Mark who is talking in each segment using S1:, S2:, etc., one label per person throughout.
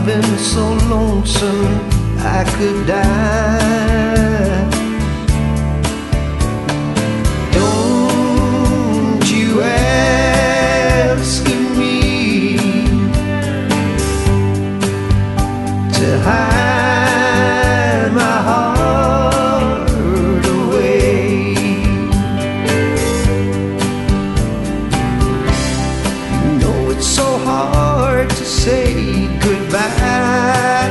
S1: been so lonesome I could die. Don't you ask me to hide my heart away. You know it's so hard to say goodbye.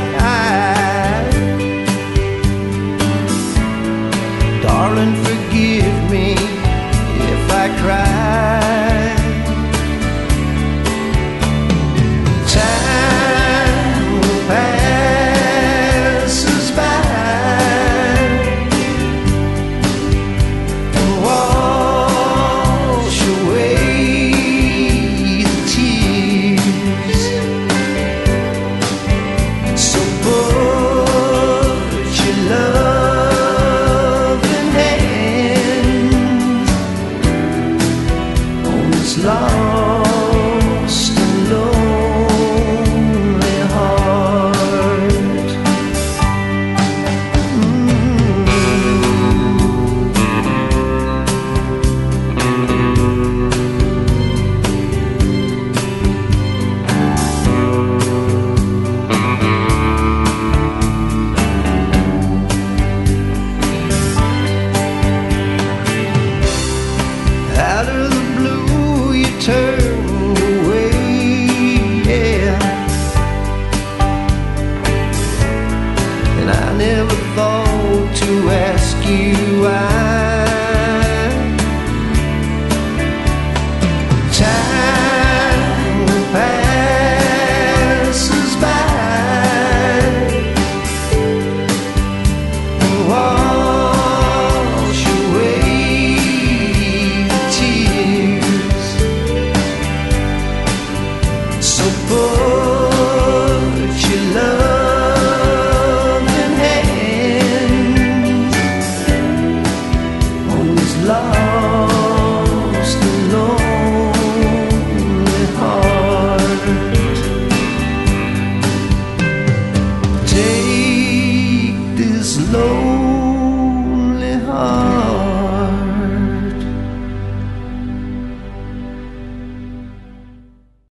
S1: Darling, forgive me if I cry. Time passes by and wash away the tears. So put your loving hand on this lost and lonely heart. Out of the blue you turned away, yeah. And I never thought to ask you why. Time passes by and wash away the tears. So put your loving hand on this lost and lonely heart. Take this lonely heart